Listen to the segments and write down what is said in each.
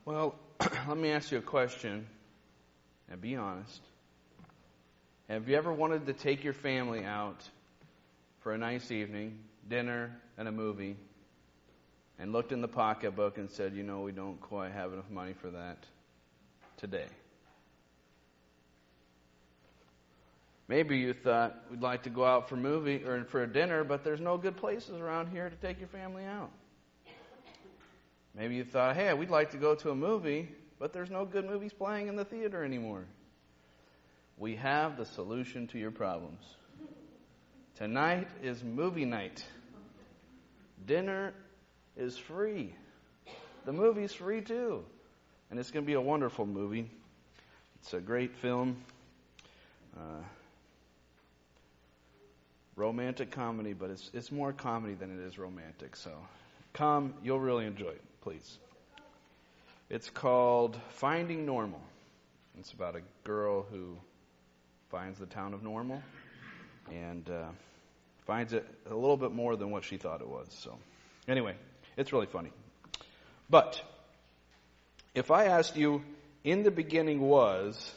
Well, let me ask you a question, and be honest. Have you ever wanted to take your family out for a nice evening, dinner, and a movie, and looked in the pocketbook and said, we don't quite have enough money for that today? Maybe you thought, we'd like to go out for a movie or for a dinner, but there's no good places around here to take your family out. Maybe you thought, hey, we'd like to go to a movie, but there's no good movies playing in the theater anymore. We have the solution to your problems. Tonight is movie night. Dinner is free. The movie's free too. And it's going to be a wonderful movie. It's a great film. Romantic comedy, but it's more comedy than it is romantic. So come, you'll really enjoy it, please. It's called Finding Normal. It's about a girl who finds the town of Normal and finds it a little bit more than what she thought it was. So anyway, it's really funny. But if I asked you, in the beginning was,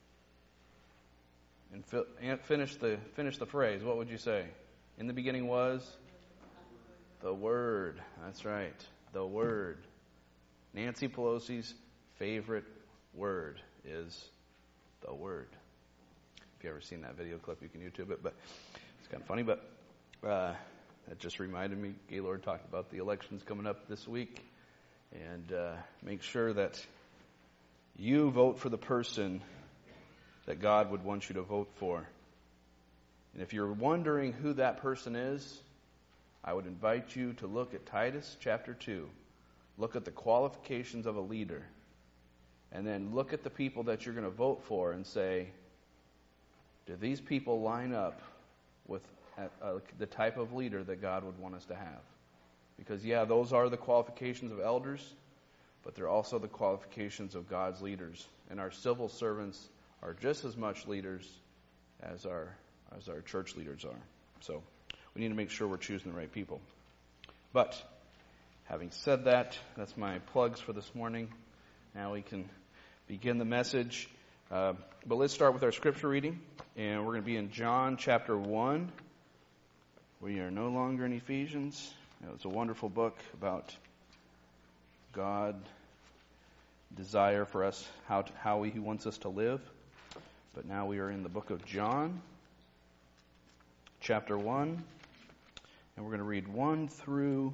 and finish the phrase, what would you say? In the beginning was the Word. That's right, the Word. Nancy Pelosi's favorite word is the Word. If you've ever seen that video clip, you can YouTube it, but it's kind of funny. But that just reminded me, Gaylord talked about the elections coming up this week, and make sure that you vote for the person that God would want you to vote for. And if you're wondering who that person is, I would invite you to look at Titus chapter 2. Look at the qualifications of a leader. And then look at the people that you're going to vote for and say, do these people line up with the type of leader that God would want us to have? Because, those are the qualifications of elders, but they're also the qualifications of God's leaders. And our civil servants are just as much leaders as our church leaders are. So we need to make sure we're choosing the right people. But having said that, that's my plugs for this morning. Now we can begin the message. But let's start with our scripture reading. And we're going to be in John chapter 1. We are no longer in Ephesians. It's a wonderful book about God's desire for us, how He wants us to live. But now we are in the book of John, chapter 1, and we're going to read 1 through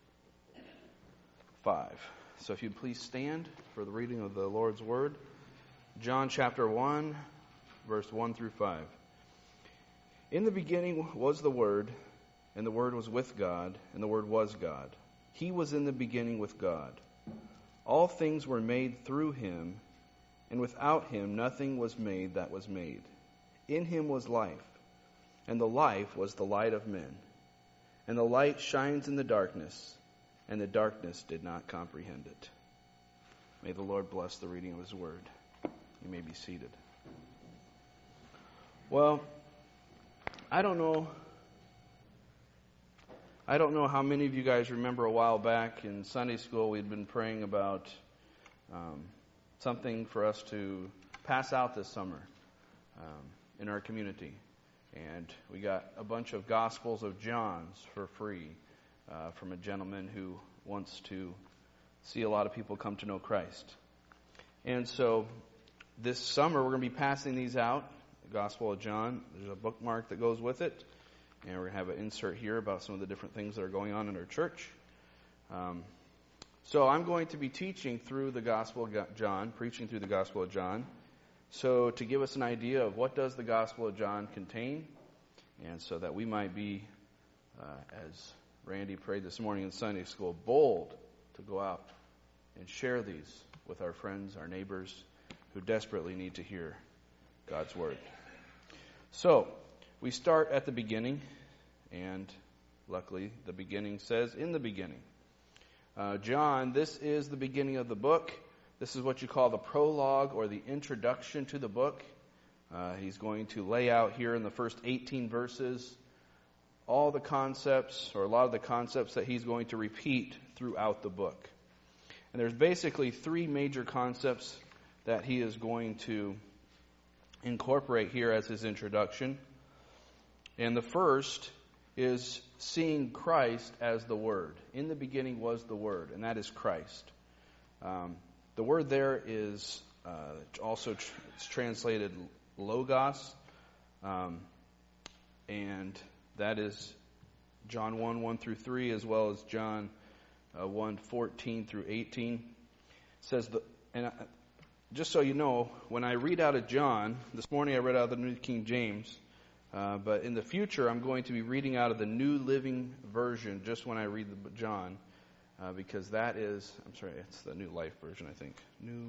5. So if you'd please stand for the reading of the Lord's Word. John chapter 1, verse 1 through 5. In the beginning was the Word, and the Word was with God, and the Word was God. He was in the beginning with God. All things were made through Him, and without Him nothing was made that was made. In Him was life, and the life was the light of men. And the light shines in the darkness, and the darkness did not comprehend it. May the Lord bless the reading of His Word. You may be seated. Well, I don't know how many of you guys remember a while back in Sunday school we'd been praying about something for us to pass out this summer in our community. And we got a bunch of Gospels of John's for free from a gentleman who wants to see a lot of people come to know Christ. And so this summer we're going to be passing these out, the Gospel of John. There's a bookmark that goes with it. And we're going to have an insert here about some of the different things that are going on in our church. So I'm going to be teaching through the Gospel of John, preaching through the Gospel of John. So to give us an idea of what does the Gospel of John contain, and so that we might be, as Randy prayed this morning in Sunday school, bold to go out and share these with our friends, our neighbors, who desperately need to hear God's Word. So we start at the beginning, and luckily the beginning says, in the beginning. John, this is the beginning of the book. This is what you call the prologue or the introduction to the book. He's going to lay out here in the first 18 verses all the concepts, or a lot of the concepts that he's going to repeat throughout the book. And And there's basically three major concepts that he is going to incorporate here as his introduction. And the first is seeing Christ as the Word. In the beginning was the Word, and that is Christ. The word there is also it's translated logos, and that is John 1 through 3, as well as John 1, 14 through 18. It says, just so you know, when I read out of John, this morning I read out of the New King James, but in the future I'm going to be reading out of the New Living Version just when I read the John, because that is, it's the New Life Version, I think.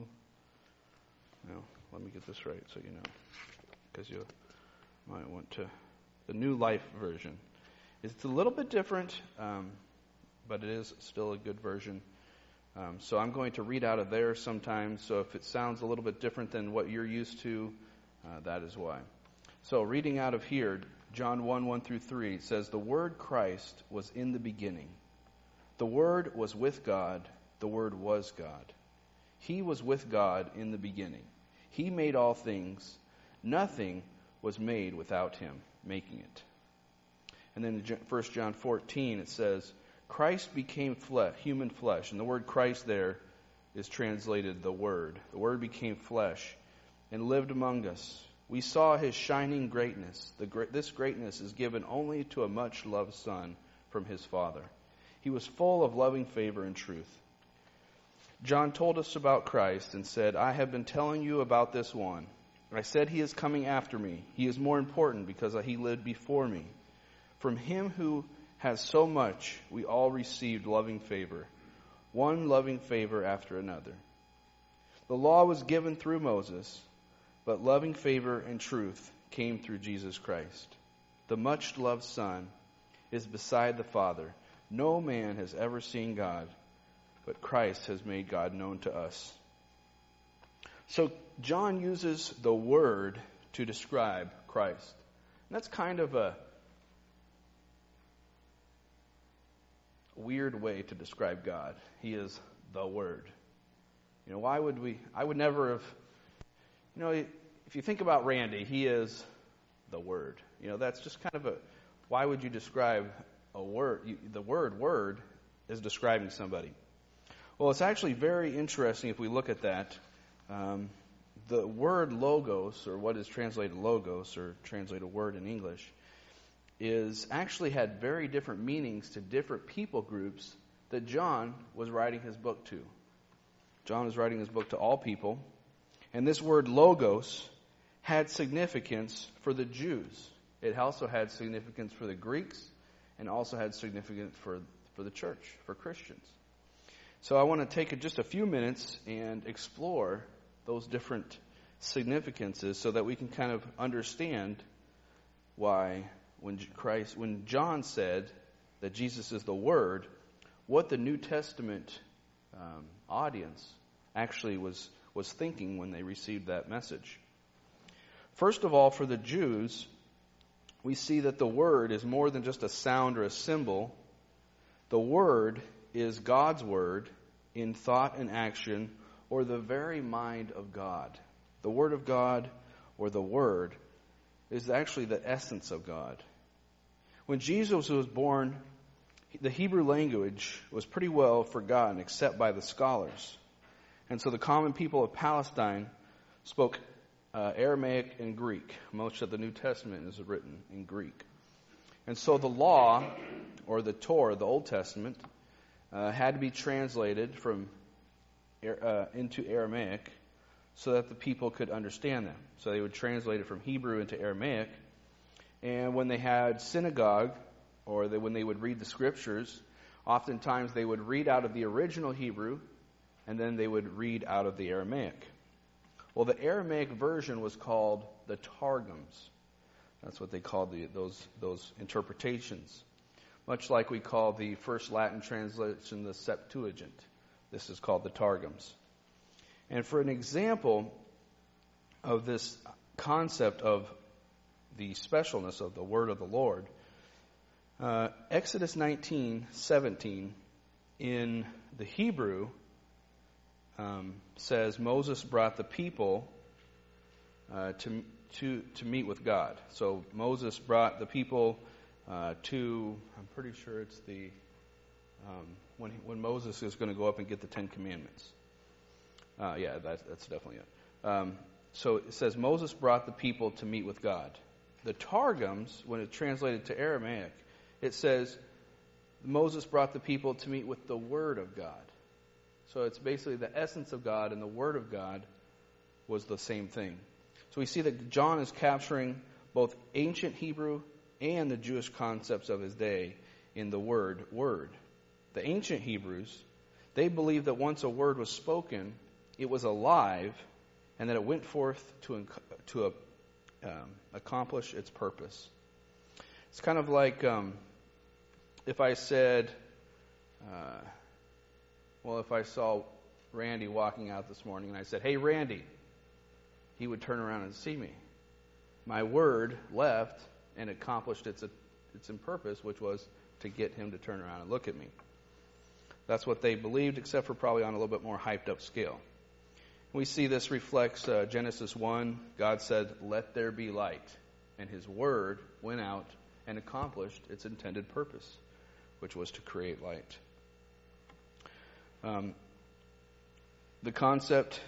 Let me get this right so you know, because you might want to. The New Life Version. It's a little bit different, but it is still a good version. So I'm going to read out of there sometimes. So if it sounds a little bit different than what you're used to, that is why. So reading out of here, John 1 through 3, it says, "The Word Christ was in the beginning. The Word was with God. The Word was God. He was with God in the beginning. He made all things. Nothing was made without Him making it." And then in 1 John 14, it says, "Christ became human flesh." And the word Christ there is translated the Word. The Word became flesh and lived among us. We saw His shining greatness. This greatness is given only to a much-loved Son from His Father. He was full of loving favor and truth. John told us about Christ and said, "I have been telling you about this one. I said He is coming after me. He is more important because He lived before me. From Him who has so much, we all received loving favor, one loving favor after another. The law was given through Moses, but loving favor and truth came through Jesus Christ. The much-loved Son is beside the Father. No man has ever seen God, but Christ has made God known to us." So John uses the Word to describe Christ. And that's kind of a weird way to describe God. He is the Word. I would never have, if you think about Randy, he is the Word. That's just kind of why would you describe a word? The word is describing somebody. Well, it's actually very interesting if we look at that. The word logos, or what is translated logos, or translated word in English, is actually had very different meanings to different people groups that John was writing his book to. John was writing his book to all people. And this word logos had significance for the Jews. It also had significance for the Greeks, and also had significance for the church, for Christians. So I want to take just a few minutes and explore those different significances so that we can kind of understand why when John said that Jesus is the Word, what the New Testament audience actually was thinking when they received that message. First of all, for the Jews, we see that the Word is more than just a sound or a symbol. The Word is God's Word in thought and action, or the very mind of God. The Word of God, or the Word, is actually the essence of God. When Jesus was born, the Hebrew language was pretty well forgotten except by the scholars. And so the common people of Palestine spoke Aramaic and Greek. Most of the New Testament is written in Greek. And so the law, or the Torah, the Old Testament, had to be translated into Aramaic so that the people could understand them. So they would translate it from Hebrew into Aramaic. And when they had synagogue, or when they would read the scriptures, oftentimes they would read out of the original Hebrew, and then they would read out of the Aramaic. Well, the Aramaic version was called the Targums. That's what they called those interpretations. Much like we call the first Latin translation the Septuagint. This is called the Targums. And for an example of this concept of the specialness of the word of the Lord, Exodus 19:17 in the Hebrew says Moses brought the people to meet with God. So Moses brought the people to, I'm pretty sure it's the when Moses is going to go up and get the Ten Commandments. That's definitely it. So it says Moses brought the people to meet with God. The Targums, when it's translated to Aramaic, it says Moses brought the people to meet with the Word of God. So it's basically the essence of God and the Word of God was the same thing. So we see that John is capturing both ancient Hebrew and the Jewish concepts of his day in the word. The ancient Hebrews, they believed that once a word was spoken, it was alive and that it went forth to accomplish its purpose. It's kind of like if I said, if I saw Randy walking out this morning and I said, "Hey, Randy," he would turn around and see me. My word left and accomplished its purpose, which was to get him to turn around and look at me. That's what they believed, except for probably on a little bit more hyped up scale. We see this reflects Genesis 1. God said, "Let there be light." And his word went out and accomplished its intended purpose, which was to create light. The concept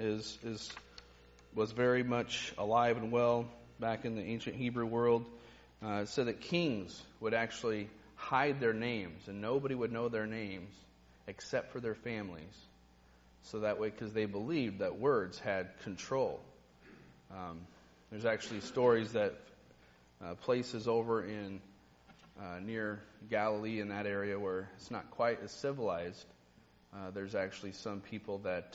was very much alive and well back in the ancient Hebrew world. It said that kings would actually hide their names, and nobody would know their names except for their families. So that way, because they believed that words had control. There's actually stories that places over in near Galilee in that area where it's not quite as civilized, there's actually some people that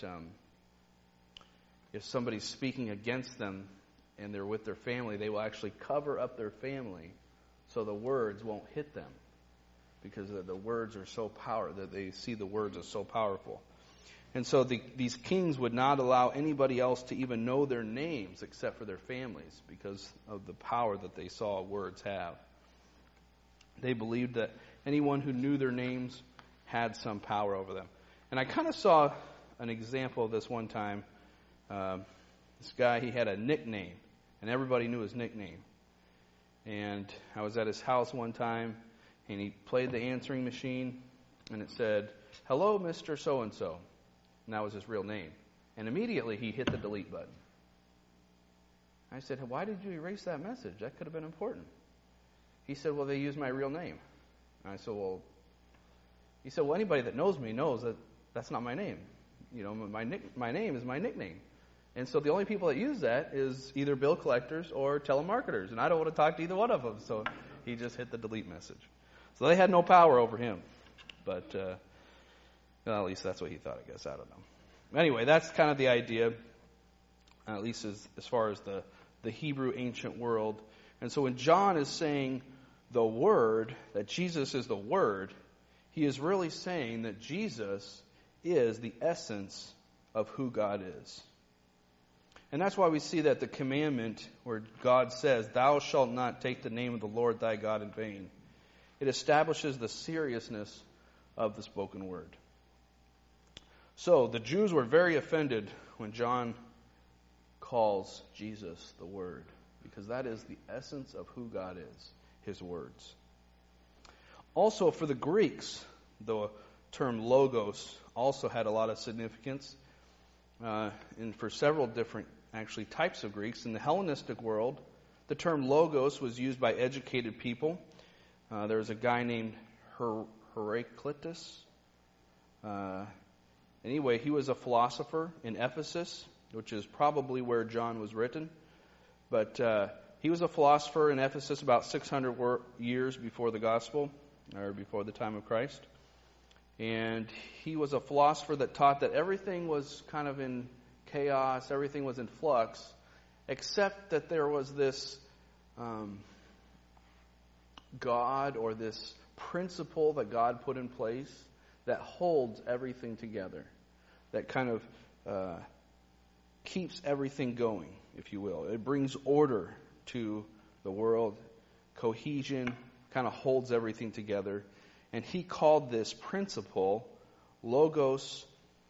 if somebody's speaking against them and they're with their family, they will actually cover up their family so the words won't hit them, because the words are so powerful, that they see the words as so powerful. And so these kings would not allow anybody else to even know their names except for their families, because of the power that they saw words have. They believed that anyone who knew their names had some power over them. And I kind of saw an example of this one time. This guy, he had a nickname, and everybody knew his nickname. And I was at his house one time, and he played the answering machine, and it said, "Hello, Mr. So-and-so." And that was his real name. And immediately he hit the delete button. I said, "Why did you erase that message? That could have been important." He said, "Well, they used my real name." And I said, he said, "Well, anybody that knows me knows that that's not my name. You know, my name is my nickname. And so the only people that use that is either bill collectors or telemarketers. And I don't want to talk to either one of them." So he just hit the delete message. So they had no power over him. But well, at least that's what he thought, I guess. I don't know. Anyway, that's kind of the idea, at least as far as the Hebrew ancient world. And so when John is saying the Word, that Jesus is the Word, he is really saying that Jesus is the essence of who God is. And that's why we see that the commandment where God says, "Thou shalt not take the name of the Lord thy God in vain," it establishes the seriousness of the spoken word. So the Jews were very offended when John calls Jesus the Word, because that is the essence of who God is, his words. Also for the Greeks, the term logos also had a lot of significance, and for several different actually types of Greeks. In the Hellenistic world, the term logos was used by educated people. There was a guy named Heraclitus. Anyway, he was a philosopher in Ephesus, which is probably where John was written. But he was a philosopher in Ephesus about 600 years before the gospel, or before the time of Christ. And he was a philosopher that taught that everything was kind of in chaos, everything was in flux, except that there was this God, or this principle that God put in place that holds everything together, that kind of keeps everything going, if you will. It brings order to the world, cohesion, kind of holds everything together. And he called this principle Logos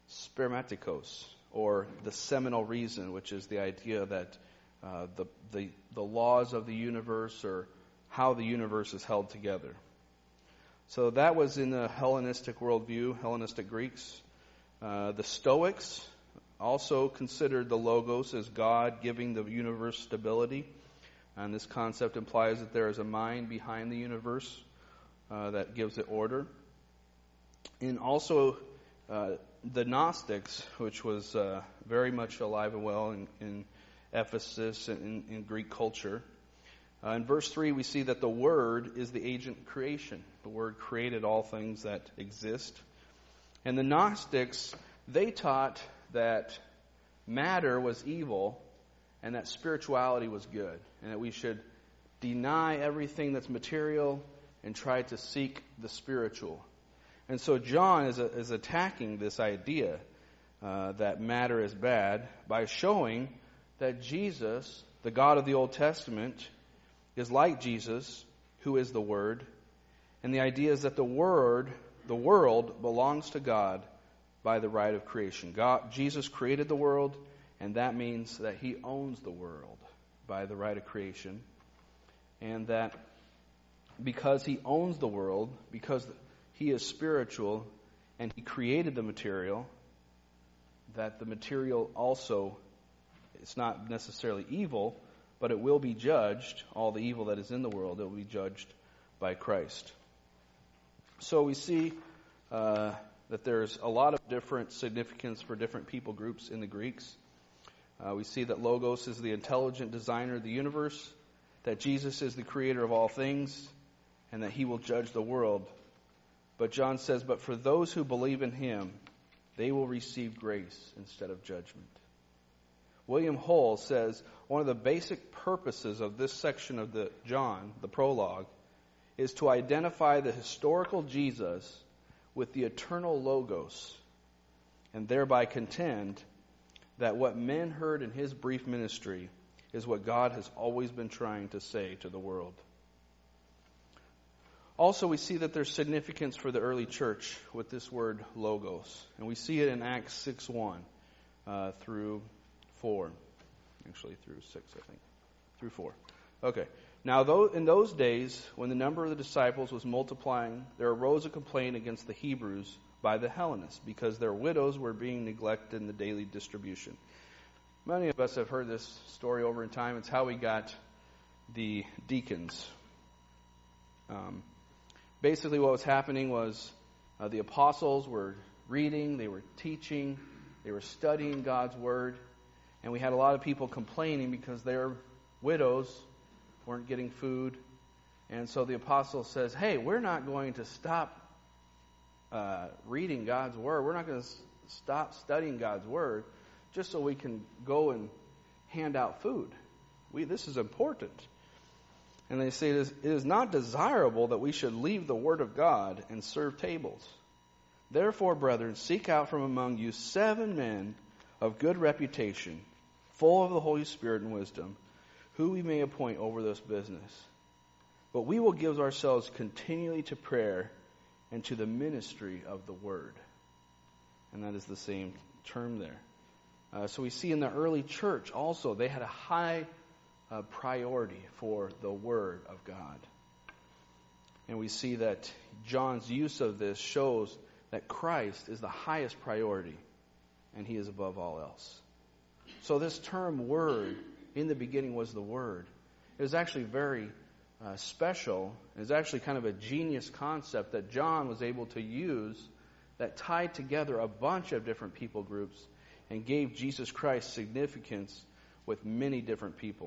spermatikos, or the seminal reason, which is the idea that the laws of the universe, or how the universe is held together. So that was in the Hellenistic worldview, Hellenistic Greeks. The Stoics also considered the Logos as God giving the universe stability. And this concept implies that there is a mind behind the universe that gives it order. And also the Gnostics, which was very much alive and well in Ephesus and in Greek culture. In verse 3, we see that the Word is the agent creation. The Word created all things that exist. And the Gnostics, they taught that matter was evil and that spirituality was good, and that we should deny everything that's material and try to seek the spiritual. And so John is attacking this idea that matter is bad by showing that Jesus, the God of the Old Testament, is like Jesus, who is the Word. And the idea is that the world belongs to God by the right of creation. Jesus created the world, and that means that He owns the world by the right of creation. And that because He owns the world, because He is spiritual, and He created the material, that the material also, it's not necessarily evil, but it will be judged, all the evil that is in the world, it will be judged by Christ. So we see that there's a lot of different significance for different people groups in the Greeks. We see that Logos is the intelligent designer of the universe, that Jesus is the creator of all things, and that He will judge the world. But John says, but for those who believe in Him, they will receive grace instead of judgment. William Hull says, one of the basic purposes of this section of the prologue, is to identify the historical Jesus with the eternal Logos, and thereby contend that what men heard in His brief ministry is what God has always been trying to say to the world. Also, we see that there's significance for the early church with this word Logos, and we see it in Acts 6:1 through 4. Actually, through 6, I think. Through 4. Okay. Now, in those days, when the number of the disciples was multiplying, there arose a complaint against the Hebrews by the Hellenists, because their widows were being neglected in the daily distribution. Many of us have heard this story over in time. It's how we got the deacons. Basically, what was happening was the apostles were reading, they were teaching, they were studying God's Word, and we had a lot of people complaining because their widows weren't getting food. And so the apostle says, hey, we're not going to stop reading God's Word. We're not going to stop studying God's Word just so we can go and hand out food. This is important. And they say it is not desirable that we should leave the Word of God and serve tables. Therefore, brethren, seek out from among you 7 men of good reputation, full of the Holy Spirit and wisdom, who we may appoint over this business. But we will give ourselves continually to prayer and to the ministry of the Word. And that is the same term there. So we see in the early church also, they had a high priority for the Word of God. And we see that John's use of this shows that Christ is the highest priority, and He is above all else. So this term Word, in the beginning was the Word. It was actually very special. It was actually kind of a genius concept that John was able to use that tied together a bunch of different people groups and gave Jesus Christ significance with many different people.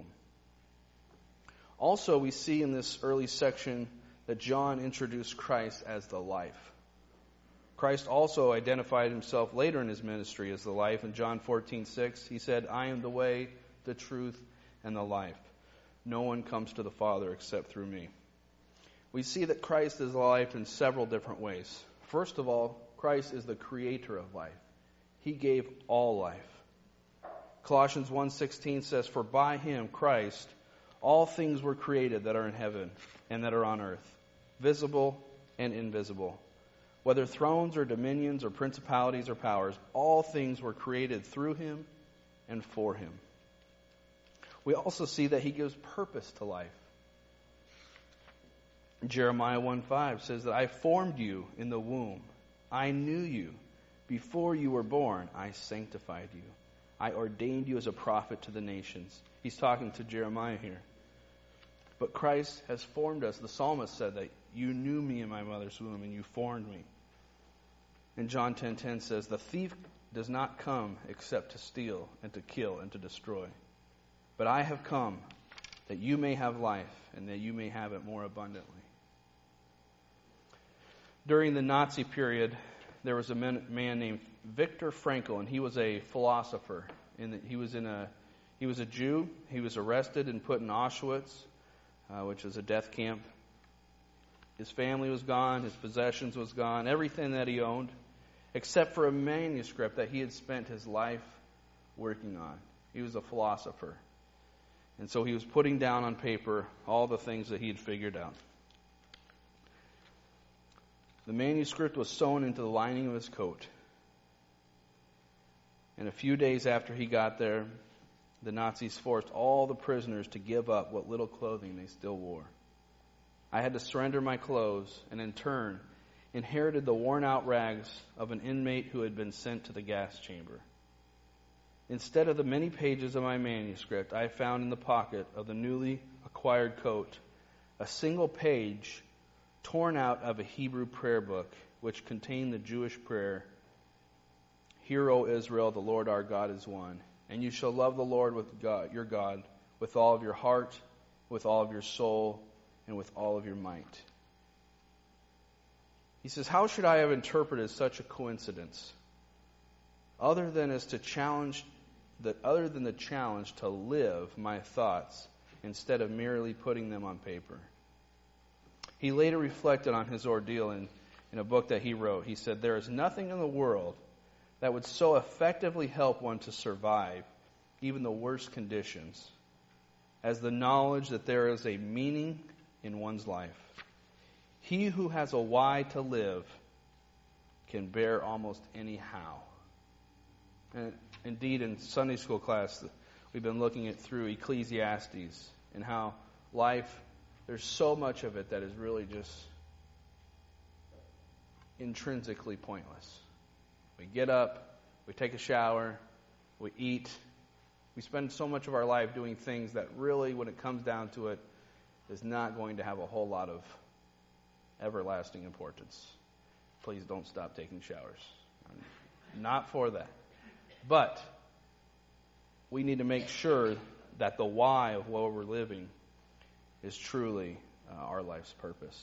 Also, we see in this early section that John introduced Christ as the life. Christ also identified Himself later in His ministry as the life. In John 14:6, He said, I am the way, the truth, and the life. No one comes to the Father except through me. We see that Christ is life in several different ways. First of all, Christ is the creator of life. He gave all life. Colossians 1:16 says, for by Him, Christ, all things were created that are in heaven and that are on earth, visible and invisible, whether thrones or dominions or principalities or powers, all things were created through him and for him. We also see that he gives purpose to life. Jeremiah 1:5 says that I formed you in the womb. I knew you. Before you were born, I sanctified you. I ordained you as a prophet to the nations. He's talking to Jeremiah here. But Christ has formed us. The psalmist said that you knew me in my mother's womb and you formed me. And John 10:10 says, the thief does not come except to steal and to kill and to destroy. But I have come that you may have life and that you may have it more abundantly. During the Nazi period, there was a man named Viktor Frankl, and he was a philosopher. He was a Jew. He was arrested and put in Auschwitz, which is a death camp. His family was gone. His possessions was gone. Everything that he owned, except for a manuscript that he had spent his life working on. He was a philosopher. And so he was putting down on paper all the things that he had figured out. The manuscript was sewn into the lining of his coat. And a few days after he got there, the Nazis forced all the prisoners to give up what little clothing they still wore. I had to surrender my clothes and in turn inherited the worn-out rags of an inmate who had been sent to the gas chamber. Instead of the many pages of my manuscript, I found in the pocket of the newly acquired coat a single page torn out of a Hebrew prayer book which contained the Jewish prayer, Hear, O Israel, the Lord our God is one, and you shall love the Lord with God, your God with all of your heart, with all of your soul, and with all of your might. He says, how should I have interpreted such a coincidence other than the challenge to live my thoughts instead of merely putting them on paper? He later reflected on his ordeal in a book that he wrote. He said, there is nothing in the world that would so effectively help one to survive even the worst conditions as the knowledge that there is a meaning in one's life. He who has a why to live can bear almost any how. And indeed, in Sunday school class, we've been looking at through Ecclesiastes and how life, there's so much of it that is really just intrinsically pointless. We get up, we take a shower, we eat. We spend so much of our life doing things that really, when it comes down to it, is not going to have a whole lot of everlasting importance. Please don't stop taking showers. I'm not for that. But we need to make sure that the why of what we're living is truly our life's purpose.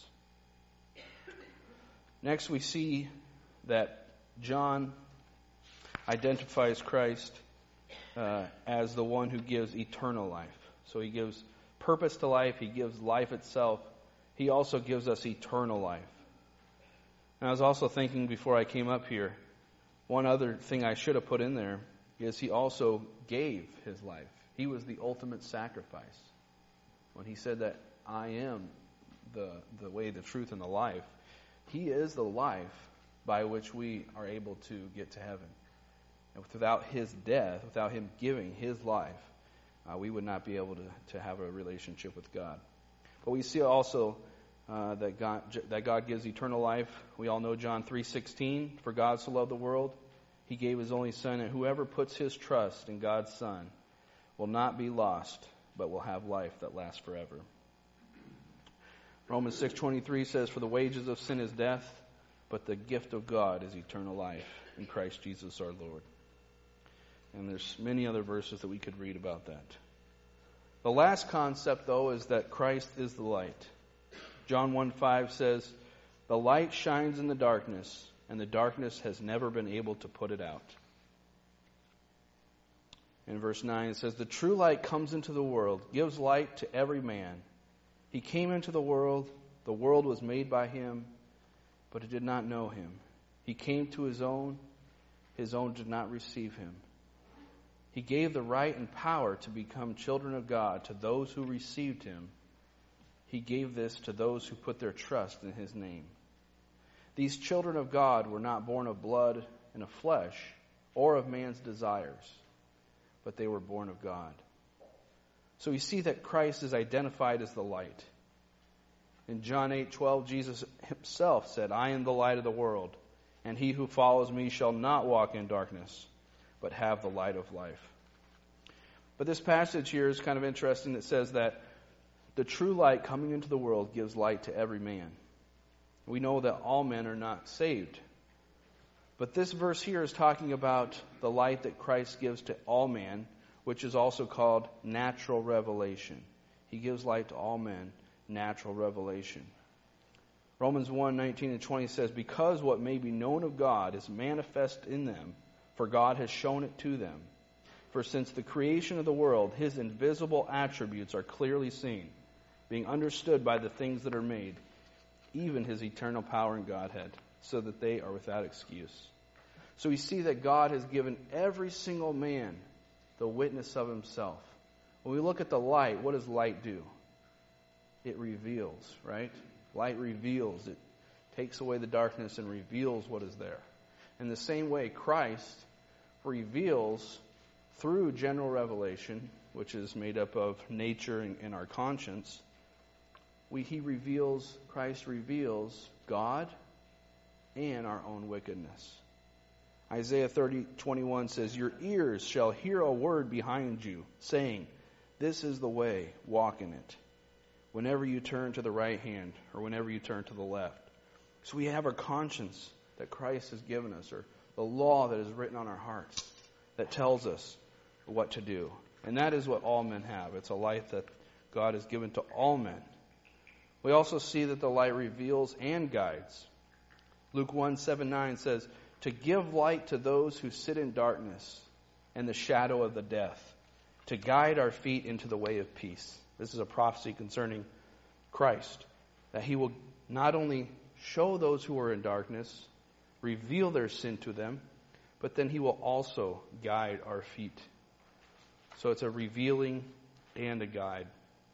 Next, we see that John identifies Christ as the one who gives eternal life. So he gives purpose to life. He gives life itself. He also gives us eternal life. And I was also thinking before I came up here, one other thing I should have put in there is he also gave his life. He was the ultimate sacrifice. When he said that I am the way, the truth, and the life, he is the life by which we are able to get to heaven. And without his death, without him giving his life, we would not be able to have a relationship with God. But we see also that God gives eternal life. We all know John 3:16. For God so loved the world, he gave his only Son, and whoever puts his trust in God's Son will not be lost, but will have life that lasts forever. Romans 6:23 says, for the wages of sin is death, but the gift of God is eternal life in Christ Jesus our Lord. And there's many other verses that we could read about that. The last concept, though, is that Christ is the light. John 1:5 says, the light shines in the darkness, and the darkness has never been able to put it out. In verse 9 it says, the true light comes into the world, gives light to every man. He came into the world was made by him, but it did not know him. He came to his own did not receive him. He gave the right and power to become children of God to those who received him. He gave this to those who put their trust in his name. These children of God were not born of blood and of flesh, or of man's desires, but they were born of God. So we see that Christ is identified as the light. In John 8:12, Jesus himself said, I am the light of the world, and he who follows me shall not walk in darkness, but have the light of life. But this passage here is kind of interesting. It says that the true light coming into the world gives light to every man. We know that all men are not saved. But this verse here is talking about the light that Christ gives to all men, which is also called natural revelation. He gives light to all men, natural revelation. Romans 1:19-20 says, because what may be known of God is manifest in them, for God has shown it to them. For since the creation of the world, his invisible attributes are clearly seen, being understood by the things that are made, even his eternal power and Godhead, so that they are without excuse. So we see that God has given every single man the witness of himself. When we look at the light, what does light do? It reveals, right? Light reveals. It takes away the darkness and reveals what is there. In the same way, Christ reveals through general revelation, which is made up of nature and our conscience. Christ reveals God and our own wickedness. Isaiah 30:21 says, your ears shall hear a word behind you, saying, this is the way, walk in it. Whenever you turn to the right hand, or whenever you turn to the left. So we have our conscience that Christ has given us, or the law that is written on our hearts, that tells us what to do. And that is what all men have. It's a light that God has given to all men. We also see that the light reveals and guides. Luke 1:7-9 says, to give light to those who sit in darkness and the shadow of the death, to guide our feet into the way of peace. This is a prophecy concerning Christ, that he will not only show those who are in darkness, reveal their sin to them, but then he will also guide our feet. So it's a revealing and a guide.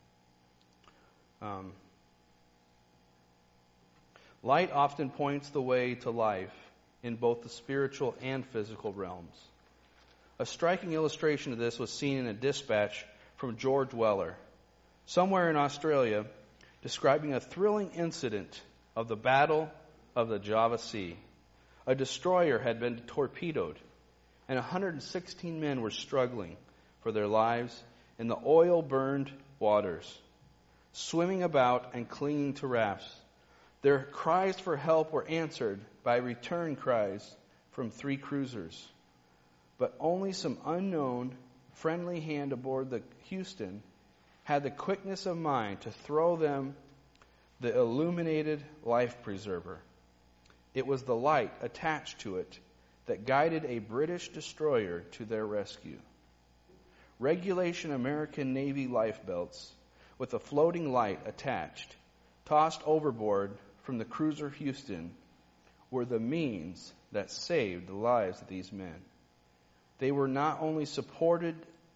Light often points the way to life in both the spiritual and physical realms. A striking illustration of this was seen in a dispatch from George Weller, somewhere in Australia, describing a thrilling incident of the Battle of the Java Sea. A destroyer had been torpedoed, and 116 men were struggling for their lives in the oil-burned waters, swimming about and clinging to rafts. Their cries for help were answered by return cries from 3 cruisers. But only some unknown, friendly hand aboard the Houston had the quickness of mind to throw them the illuminated life preserver. It was the light attached to it that guided a British destroyer to their rescue. Regulation American Navy life belts with a floating light attached, tossed overboard from the cruiser Houston, were the means that saved the lives of these men. It not only supported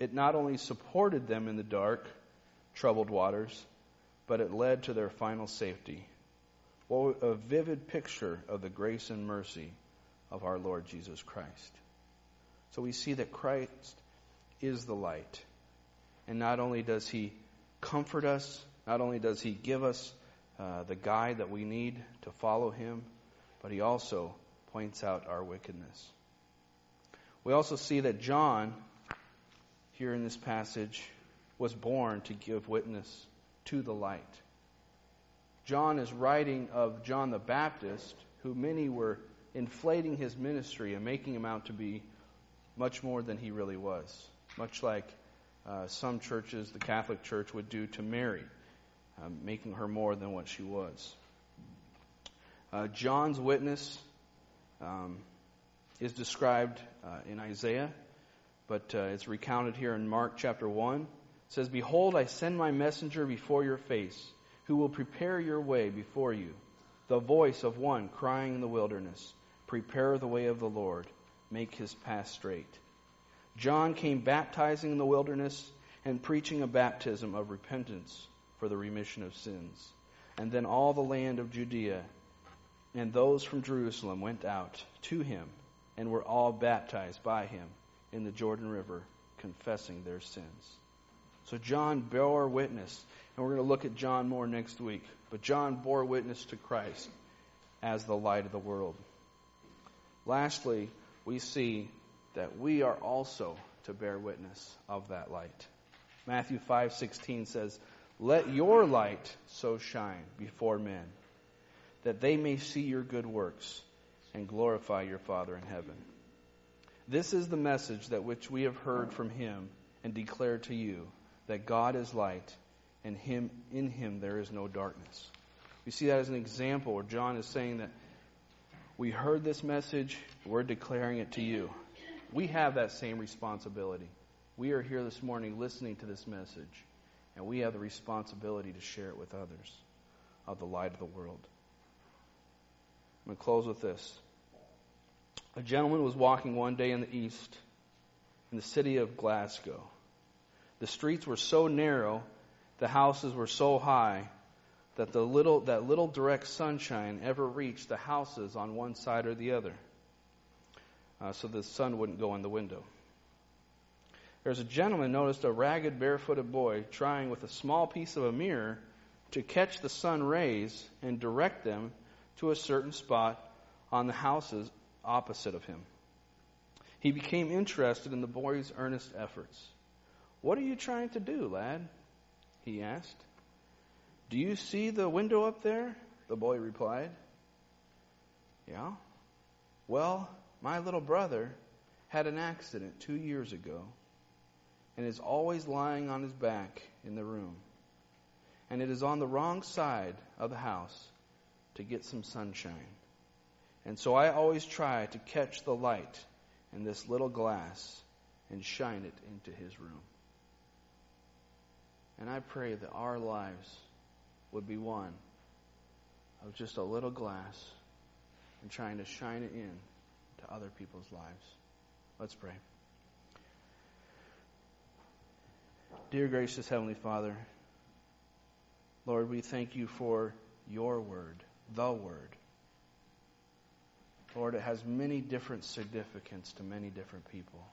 them in the dark, troubled waters, but it led to their final safety. What a vivid picture of the grace and mercy of our Lord Jesus Christ. So we see that Christ is the light. And not only does he comfort us, not only does he give us the guide that we need to follow him, but he also points out our wickedness. We also see that John, here in this passage, was born to give witness to the light. John is writing of John the Baptist, who many were inflating his ministry and making him out to be much more than he really was. Much like some churches, the Catholic Church, would do to Mary, making her more than what she was. John's witness is described in Isaiah, but it's recounted here in Mark chapter 1. It says, behold, I send my messenger before your face, who will prepare your way before you. The voice of one crying in the wilderness, prepare the way of the Lord, make his path straight. John came baptizing in the wilderness and preaching a baptism of repentance for the remission of sins. And then all the land of Judea And those from Jerusalem went out to him and were all baptized by him in the Jordan River, confessing their sins. So John bore witness, and we're going to look at John more next week. But John bore witness to Christ as the light of the world. Lastly, we see that we are also to bear witness of that light. Matthew 5:16 says, "Let your light so shine before men, that they may see your good works and glorify your Father in heaven." This is the message that which we have heard from him and declare to you, that God is light, and in him there is no darkness. We see that as an example where John is saying that we heard this message, we're declaring it to you. We have that same responsibility. We are here this morning listening to this message, and we have the responsibility to share it with others of the light of the world. I'm going to close with this. A gentleman was walking one day in the east, in the city of Glasgow. The streets were so narrow, the houses were so high, that little direct sunshine ever reached the houses on one side or the other. So the sun wouldn't go in the window. There's a gentleman noticed a ragged, barefooted boy trying with a small piece of a mirror to catch the sun rays and direct them to a certain spot on the houses opposite of him. He became interested in the boy's earnest efforts. "What are you trying to do, lad?" he asked. "Do you see the window up there?" the boy replied. "Yeah. Well, my little brother had an accident 2 years ago and is always lying on his back in the room. And it is on the wrong side of the house to get some sunshine. And so I always try to catch the light in this little glass and shine it into his room." And I pray that our lives would be one of just a little glass and trying to shine it in to other people's lives. Let's pray. Dear gracious Heavenly Father, Lord, we thank you for your word, the word. Lord, it has many different significance to many different people.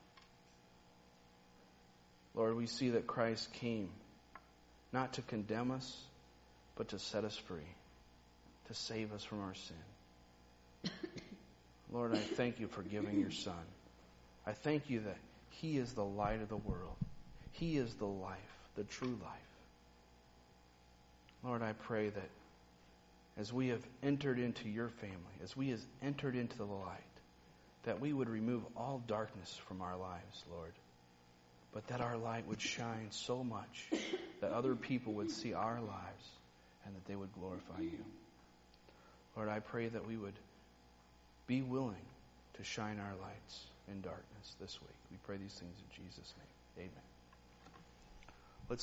Lord, we see that Christ came not to condemn us, but to set us free, to save us from our sin. Lord, I thank you for giving your Son. I thank you that he is the light of the world. He is the life, the true life. Lord, I pray that as we have entered into your family, as we have entered into the light, that we would remove all darkness from our lives, Lord. But that our light would shine so much that other people would see our lives and that they would glorify you. Lord, I pray that we would be willing to shine our lights in darkness this week. We pray these things in Jesus' name. Amen.